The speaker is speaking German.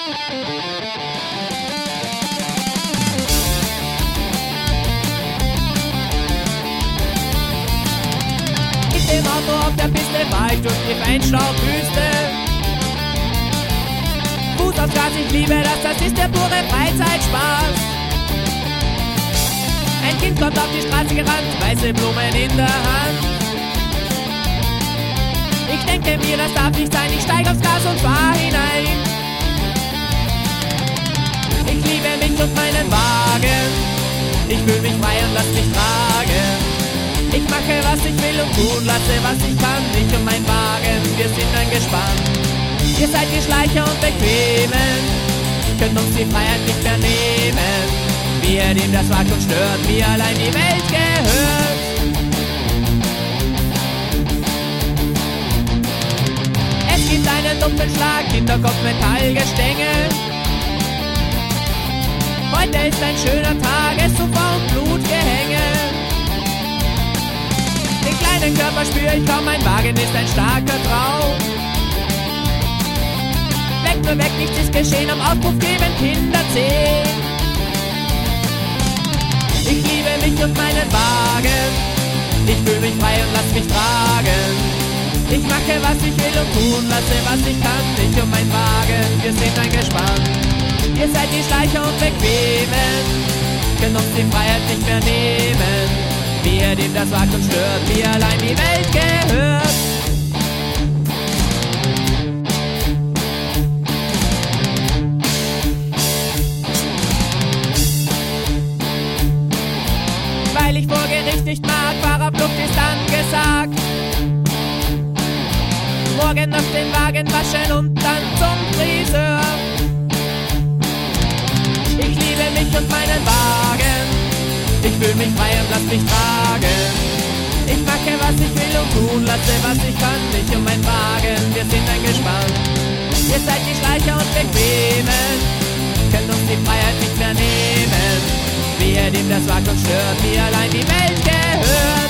Mit dem Auto auf der Piste fahr ich durch die Feinstaubwüste. Fuß aufs Gas, ich liebe das ist der pure Freizeitspaß. Ein Kind kommt auf die Straße gerannt, weiße Blumen in der Hand. Ich denke mir, das darf nicht sein, ich steig aufs Gas und fahr hinein. Ich liebe mich und meinen Wagen, ich fühl mich frei und lass mich tragen. Ich mache, was ich will und tun lasse, was ich kann. Ich und mein Wagen, wir sind ein Gespann. Ihr seid die Schleicher und Bequemen, könnt uns die Freiheit nicht mehr nehmen. Wir, dem das wagt und stört, mir allein die Welt gehört. Es gibt einen Doppelschlag, Hinterkopf, Metallgestänge. Heute ist ein schöner Tag, es Sofa und Blutgehänge. Den kleinen Körper spür ich kaum, mein Wagen ist ein starker Traum. Weg, nur weg, nichts ist geschehen, am Aufruf geben Kinder 10. Ich liebe mich und meinen Wagen, ich fühl mich frei und lass mich tragen. Ich mache, was ich will und tun lasse, was ich kann. Ich und mein Wagen, wir sind ein Gespann. Ihr seid die Schleicher und Bequemen, können uns die Freiheit nicht mehr nehmen. Wir, dem das wagt und stört, mir allein die Welt gehört. Weil ich vor Gericht nicht mag, Fahrerflucht ist angesagt. Morgen noch den Wagen waschen und dann zum Friseur. Ich liebe mich und meinen Wagen, ich fühl mich frei und lass mich tragen. Ich mache, was ich will und tun lasse, was ich kann. Ich und mein Wagen, wir sind ein Gespann. Ihr seid die Schleicher und Bequemen, könnt uns die Freiheit nicht mehr nehmen. Wir, dem das wagt und stört, mir allein die Welt gehört.